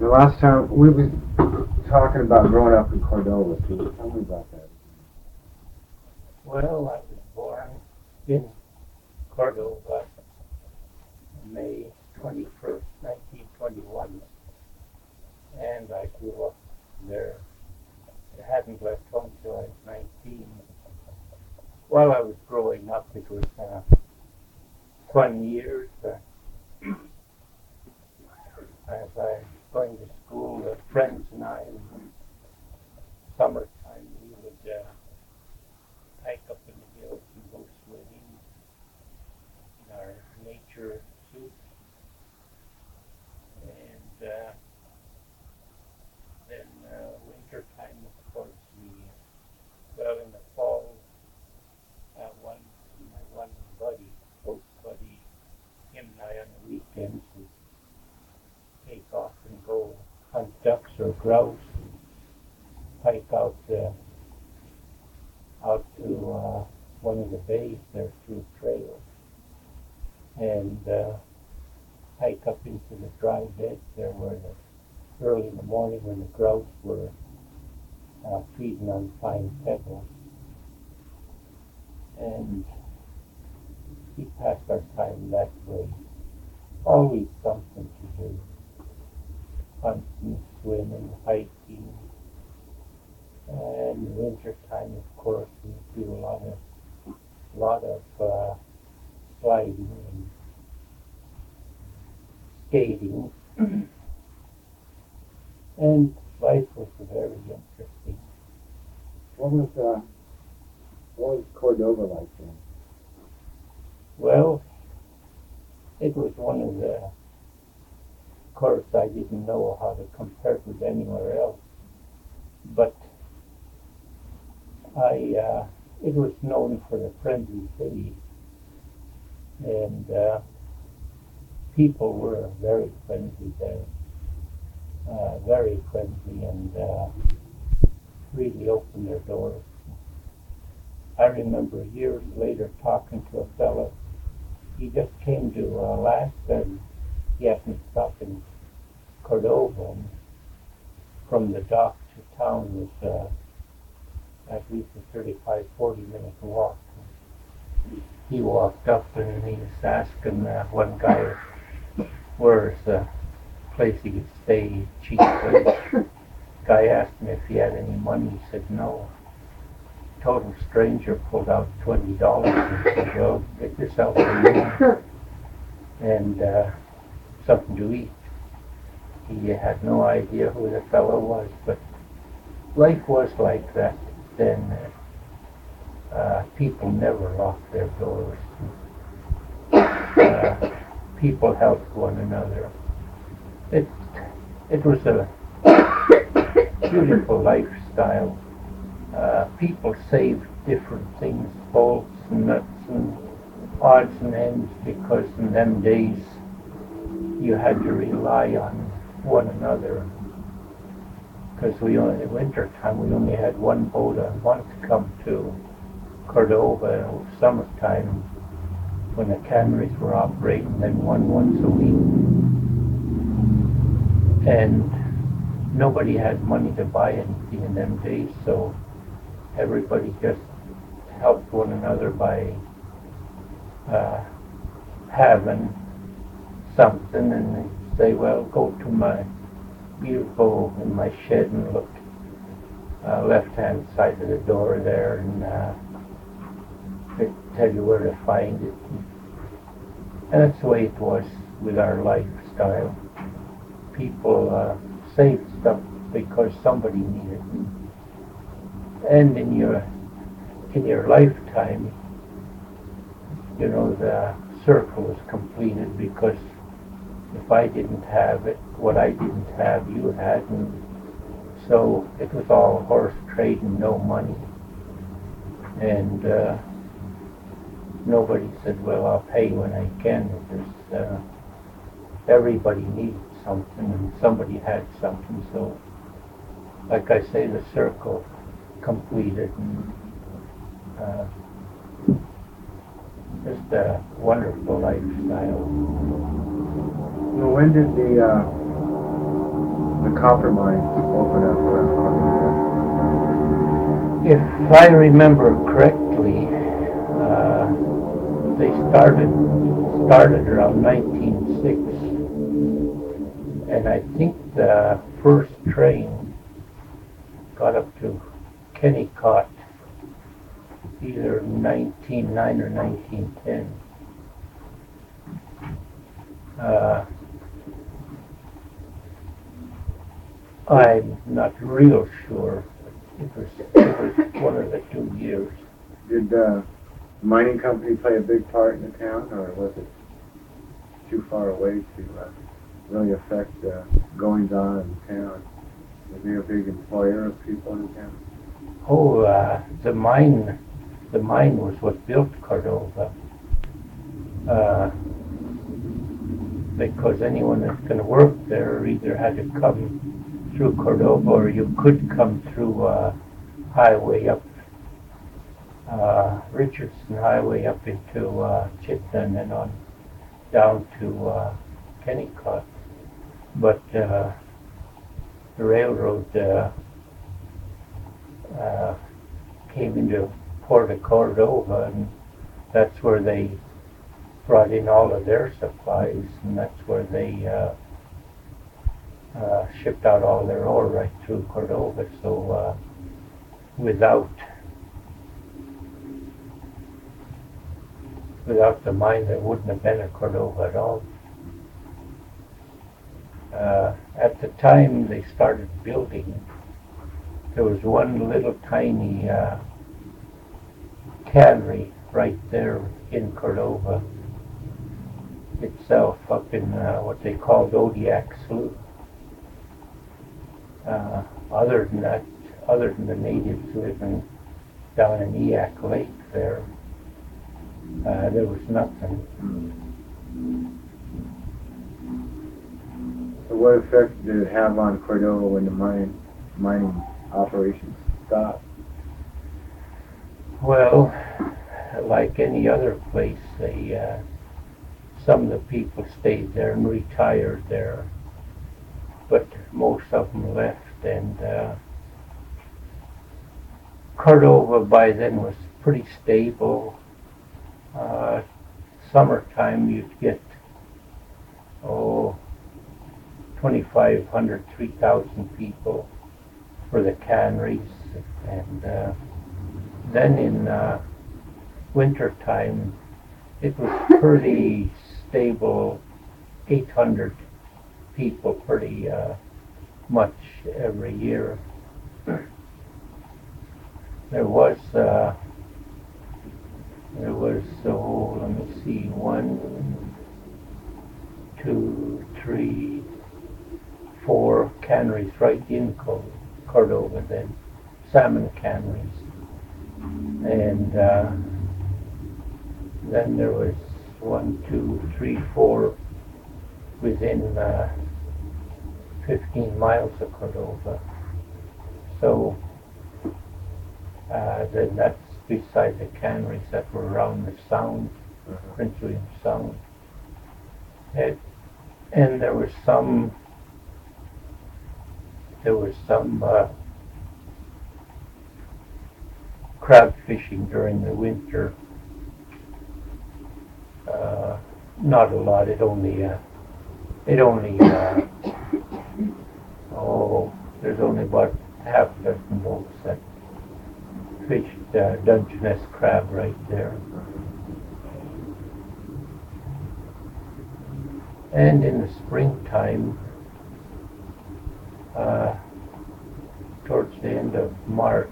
the last time we were talking about growing up in Cordova. Can you tell me about that? Well, I was born in Cordova, May 21st, 1921, and I grew up there. I hadn't left home till I was 19. While I was growing up, it was 20 years. As I was going to school, friends and I, in summertime, we would hike up in the hills and go swimming in our nature suits. And then winter time, of course, well, in the fall, my one buddy, close buddy, him and I on the weekends would take off and go hunt ducks or grouse, hike out to one of the bays there through trails, and hike up into the dry beds there where early in the morning when the grouse were feeding on fine pebbles. And we passed our time that way. Always something to do. Hunting, swimming, hiking. And in winter time, of course, we do a lot of sliding and skating. And life was very interesting. What was Cordova like then? Well, it was one of the, of course, I didn't know how to compare it with anywhere else, but it was known for the friendly city, and people were very friendly there, very friendly, and really opened their doors. I remember years later talking to a fellow. He just came to Alaska, and he happened to stop in Cordova, and from the dock to town was at least a 35-40 minute walk. He walked up and he was asking one guy where's the place he could stay cheap. The guy asked him if he had any money. He said no. Total stranger pulled out $20 and said, well, get yourself a meal and something to eat. He had no idea who the fellow was, but life was like that then. People never locked their doors. People helped one another. It was a beautiful lifestyle. People saved different things, bolts and nuts and odds and ends, because in them days you had to rely on one another. Because in winter time we only had one boat a month to come to Cordova. In summertime, when the canneries were operating, then one once a week. And nobody had money to buy anything in them days, so everybody just helped one another by having something, and they say, well, go to in my shed and look left-hand side of the door there, and they tell you where to find it. And that's the way it was with our lifestyle. People saved stuff because somebody needed it. And in your lifetime, the circle was completed, because if I didn't have it, what I didn't have, you had, and so it was all horse trade and no money. And nobody said, well, I'll pay when I can. Everybody needed something, and somebody had something, so like I say, the circle completed, and just a wonderful lifestyle. Well, when did copper mines open up around Cordova? If I remember correctly, they started around 1906, and I think the first train got up to Kennecott either 1909 or 1910. I'm not real sure. It was one of the 2 years. Did the mining company play a big part in the town, or was it too far away to really affect goings on in the town? Was he a big employer of people in the town? Oh, the mine was what built Cordova. Because anyone that's going to work there either had to come through Cordova, or you could come through highway up Richardson Highway up into Chittenden and on down to Kennecott. But the railroad came into Port of Cordova, and that's where they brought in all of their supplies, and that's where they shipped out all their ore right through Cordova. So without the mine, there wouldn't have been a Cordova at all. At the time they started building, there was one little tiny cannery right there in Cordova itself, up in what they called Odiak Slough. Other than that, other than the natives living down in Eyak Lake there was nothing. So what effect did it have on Cordova when the mining operations stopped? Well, like any other place, some of the people stayed there and retired there, but most of them left, and Cordova by then was pretty stable. Summertime you'd get 2,500, 3,000 people for the canneries, and then in winter time it was pretty stable, 800 people pretty much every year. There was let me see, 1, 2, 3, 4 canneries right in Cordova then, salmon canneries. And then there was 1, 2, 3, 4 within 15 miles of Cordova. So then that's beside the canneries that were around the Sound, Prince William Sound. And there was some crab fishing during the winter. Not a lot. It only there's only about half a dozen boats that fished Dungeness crab right there. And in the springtime, towards the end of March,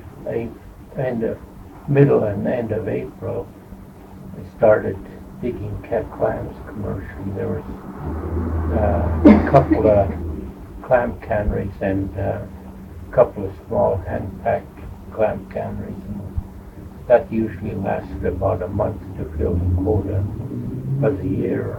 middle and end of April, we started digging cat clams commercially. There was a couple of clam canneries and a couple of small hand-packed clam canneries. And that usually lasted about a month to fill the quota for the year.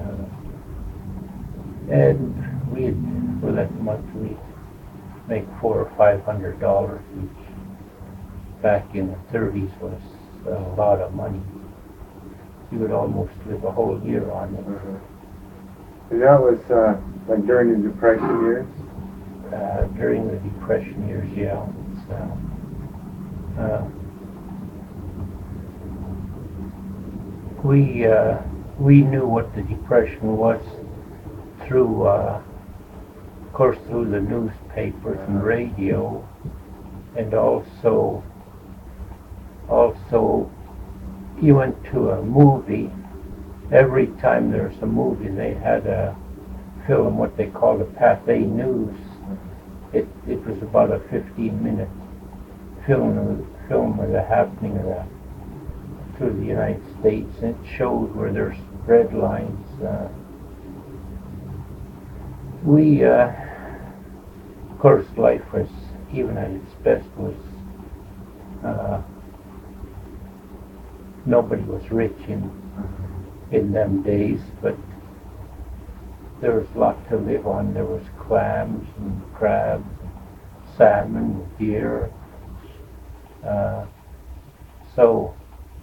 And for that month, we'd make $400 or $500 each. Back in the 30s was a lot of money. You would almost live a whole year on it. And that was like during the Depression years? during the Depression years, yeah. It's, we knew what the Depression was through, of course, through the newspapers and radio, and also you went to a movie. Every time there's a movie, they had a film, what they called a Pathé News. It was about a 15-minute film of the happening of that through the United States, and it showed where there's red lines. Of course, life was, even at its best, was nobody was rich in them days, but there was a lot to live on. There was clams and crabs, and salmon, deer. So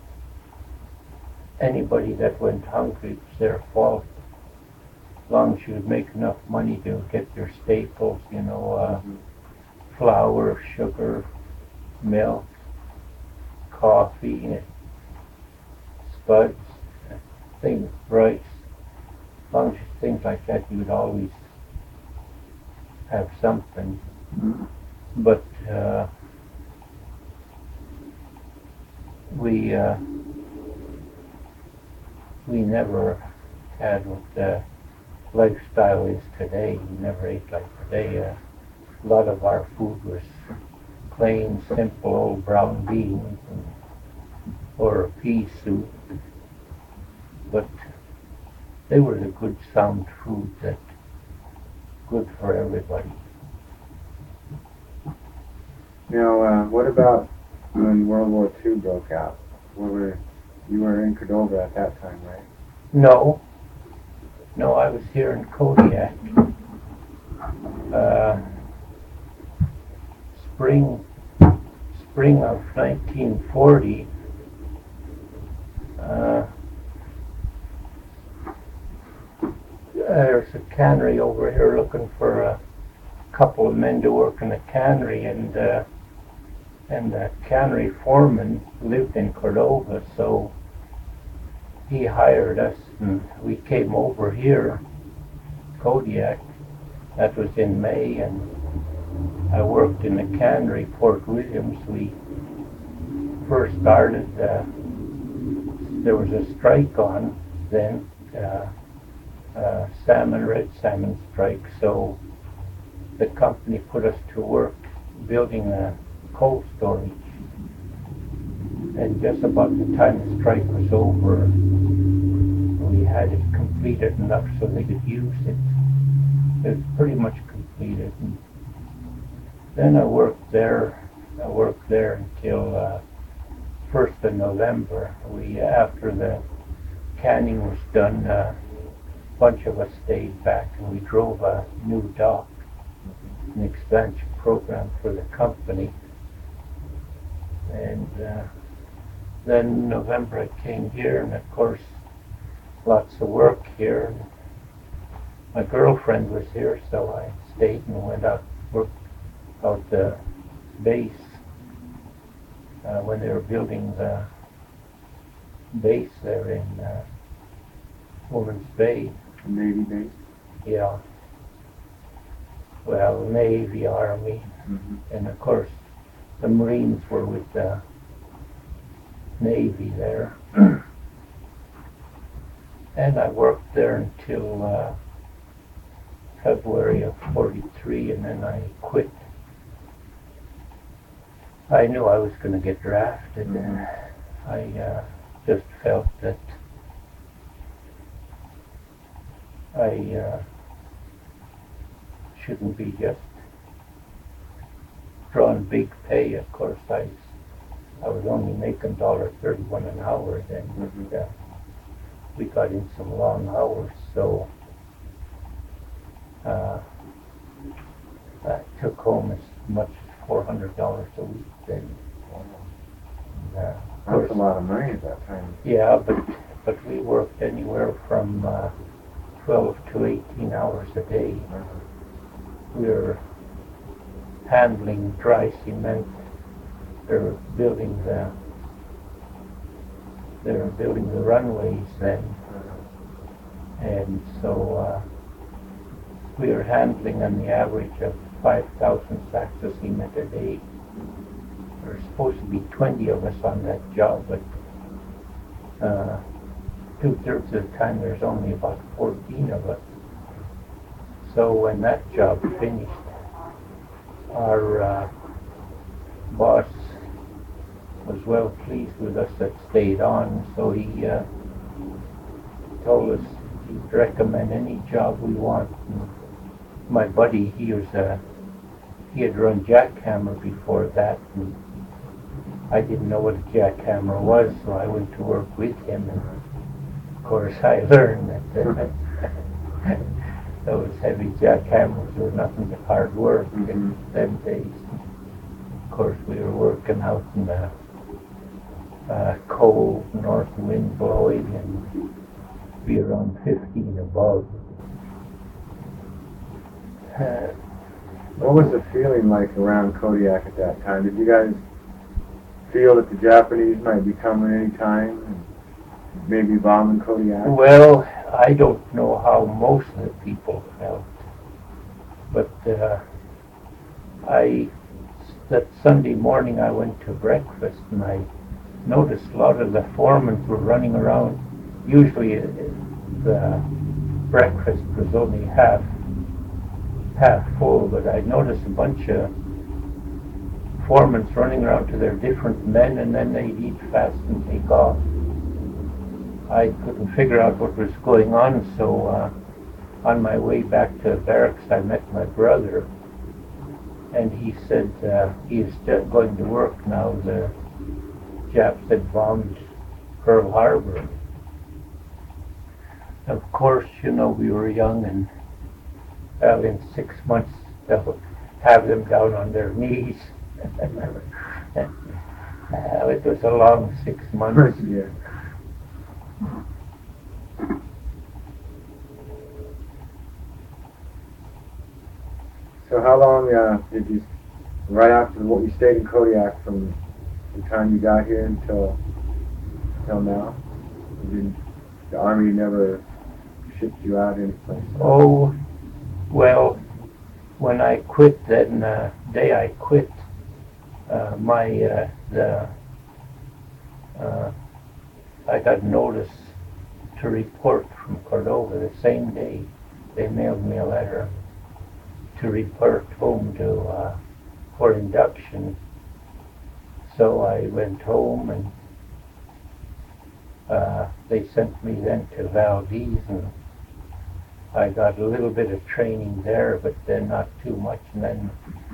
anybody that went hungry, it was their fault. As long as you would make enough money to get your staples, flour, sugar, milk, coffee, spuds, things, rice. As long as you things like that, you would always have something. But we never had what the lifestyle is today. We never ate like today. A lot of our food was plain, simple old brown beans or a pea soup. But they were the good, sound food that good for everybody. Now, what about when World War II broke out? You were in Cordova at that time, right? No, I was here in Kodiak. Spring of 1940. There's a cannery over here looking for a couple of men to work in the cannery, and the cannery foreman lived in Cordova, so he hired us, and we came over here, Kodiak. That was in May, and I worked in the cannery, Fort Williams. We first started, there was a strike on then, red salmon strike, so the company put us to work building a cold storage. And just about the time the strike was over, we had it completed enough so they could use it. It was pretty much completed. And then I worked there until 1st of November. After the canning was done, a bunch of us stayed back and we drove a new dock, an expansion program for the company. And then in November I came here, and of course lots of work here. My girlfriend was here, so I stayed and went out, worked out the base when they were building the base there in Woman's Bay. Navy base? Yeah. Well, Navy, Army, and of course the Marines were with the Navy there. And I worked there until February of 43, and then I quit. I knew I was going to get drafted, and I just felt that I shouldn't be just drawing big pay. Of course, I was only making $1.31 an hour then. But, we got in some long hours, so I took home as much as $400 a week then. That's a lot of money at that time. Yeah, but we worked anywhere from 12 to 18 hours a day. We were handling dry cement. They're building the runways then, and so we were handling on the average of 5,000 sacks of cement a day. There were supposed to be 20 of us on that job, but 2/3 of the time there's only about 14 of us. So when that job finished, our boss was well pleased with us that stayed on, so he told us he'd recommend any job we want. And my buddy, he had run jackhammer before that, and I didn't know what a jackhammer was, so I went to work with him, and of course I learned that those heavy jackhammers were nothing but hard work in them days. Of course, we were working out in the cold north wind blowing and be around 15 above. What was the feeling like around Kodiak at that time? Did you guys feel that the Japanese might be coming any time and maybe bombing Kodiak? Well, I don't know how most of the people felt, but that Sunday morning I went to breakfast and I noticed a lot of the foremen were running around. Usually the breakfast was only half full, but I noticed a bunch of foremen running around to their different men, and then they'd eat fast and take off. I couldn't figure out what was going on, so on my way back to barracks I met my brother, and he said he is still going to work now. The Japs had bombed Pearl Harbor. Of course, you know, we were young, and in 6 months they'll have them down on their knees. It was a long 6 months. Yeah. So how long did you, right after what you stayed in Kodiak from the time you got here until now? The Army never shipped you out any place? Oh, well, when I quit, then the day I quit, I got notice to report from Cordova the same day. They mailed me a letter to report home for induction. So I went home, and they sent me then to Valdez, and I got a little bit of training there, but then not too much. And then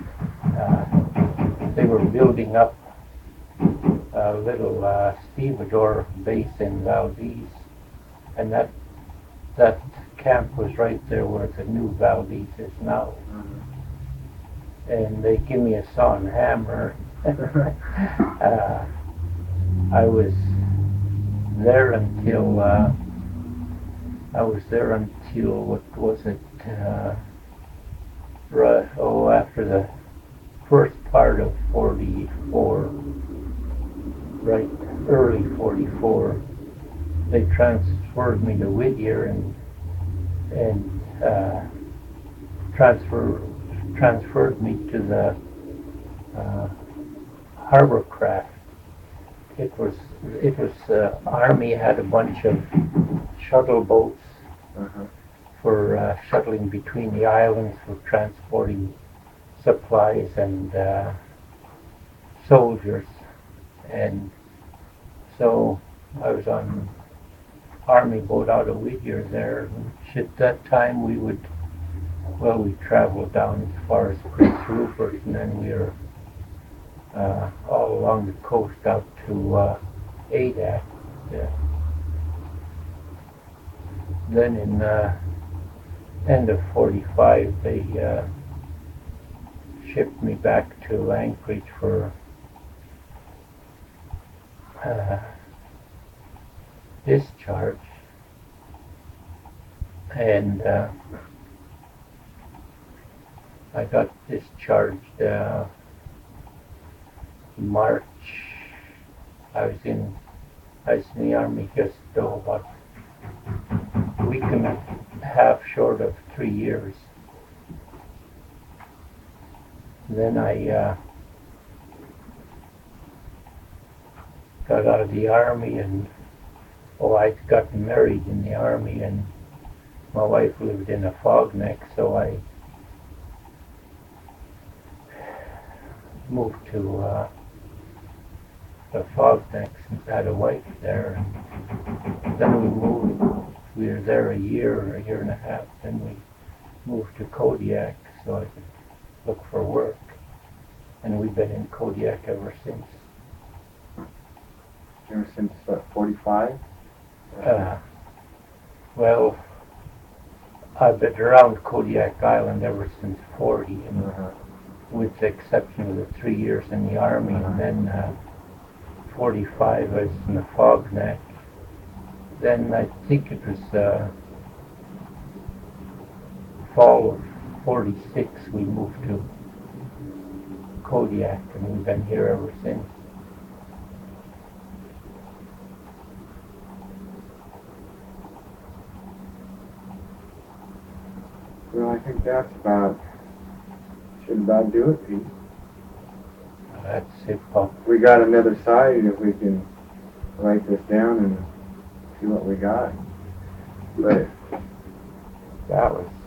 they were building up a little stevedore base in Valdez, and that camp was right there where the new Valdez is now. And they give me a saw and hammer. I was there until what was it? After the first part of 44, right, early 44, they transferred me to Whittier and transferred me to the Harborcraft. It was Army had a bunch of shuttle boats for shuttling between the islands for transporting supplies and soldiers, and so I was on Army boat out of Whittier there. At that time we traveled down as far as Prince Rupert, and then we were all along the coast out to Adak. Then in end of 45, they shipped me back to Anchorage for discharge, and I got discharged March. I was in the Army just about a week and a half short of 3 years. Then I got out of the Army, and I'd gotten married in the Army, and my wife lived in a Fogneck, so I moved to the Fogneck since I had a wife there. And then we moved. We were there a year and a half. Then we moved to Kodiak so I could look for work. And we've been in Kodiak ever since. Ever since, what, 45? Well, I've been around Kodiak Island ever since 40, and with the exception of the 3 years in the Army, and then 45 I was in the Fogneck. Then I think it was fall of 46 we moved to Kodiak, and we've been here ever since. Well, I think that's should about do it, Pete. That's it, Paul. We got another side if we can write this down and see what we got. But That was